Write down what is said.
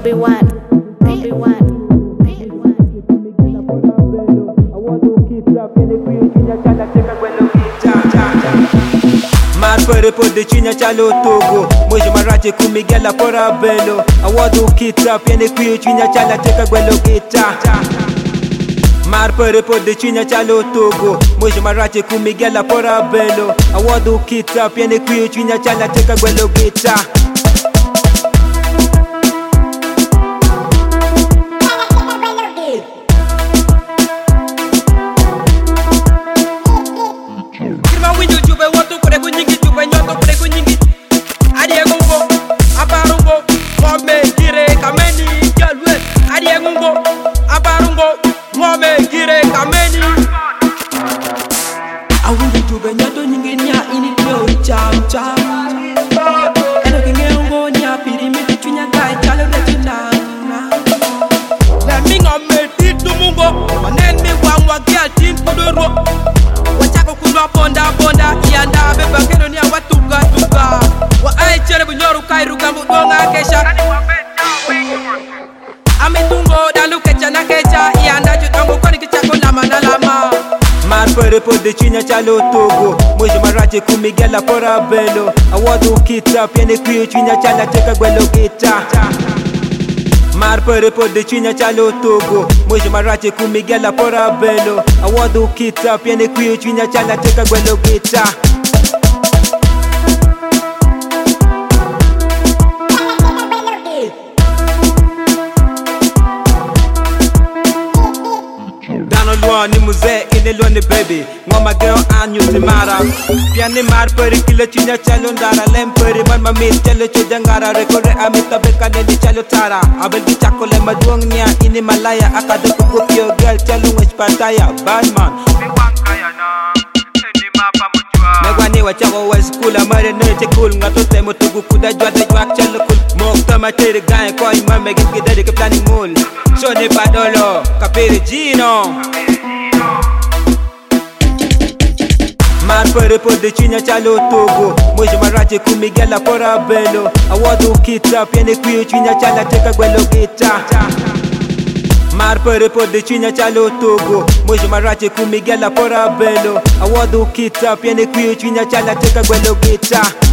Bobby One. Bobby One. Marpere po de chinya chalo togo Moje marache kumigela pora belo Awadu kita piene kuyo chinya chala teka gwelo kita Marpere po de chinya chalo togo Moje marache kumigela pora belo Awadu kita piene kuyo chinya chala teka gwelo kita Awundi tube nyato nyingi nya ini kyo cham cham Eno kinge ungo nya piri miti chunya kai chalo rechina Lemming on me titu mungo Manen mi wangwa kia tin kuduro Wachako kulwa bonda bonda Ianda beba keno niya watuka tuka Wa ai chere bunyoru kai rugambu donga kesha Ami tungo dalu kecha na kecha Ianda jutongo koni kichako lama na lama Marpere po de chinya chalo togo Moje marache kumigela pora belo Awadu kita piene kuyo chinya chala teka gwelo kita Marpere po de chinya chalo togo Moje marache kumigela pora belo Awadu kita piene kuyo chinya chala teka gwelo kita Ni muze ine luane baby Ngoma girl anyu timara Piani marpere kile chinya chalo ndara Lempere man mamit chalo chujangara Rekore amita beka nini chalo tara Abel di chako le maduong niya ini malaya Akado kukukyo girl chalo nwesh pataya Bad man Miwankaya na Eni mapa mujwa Megwani wachako wa skula Mare neche cool Ngatote mutugu kuda jwa de jwak chalo cool Mokta materi gaya Koi mame gitgidari ke planning mul Shoni padolo Kapiri Gino Marpere po de chinya chalo togo Moje marache kumigela pora belo Awadu kita piene kuyo chinya chala teka gwelo kita Marpere po de chinya chalo togo Moje marache kumigela pora belo Awadu kita piene kuyo chinya chala teka gwelo kita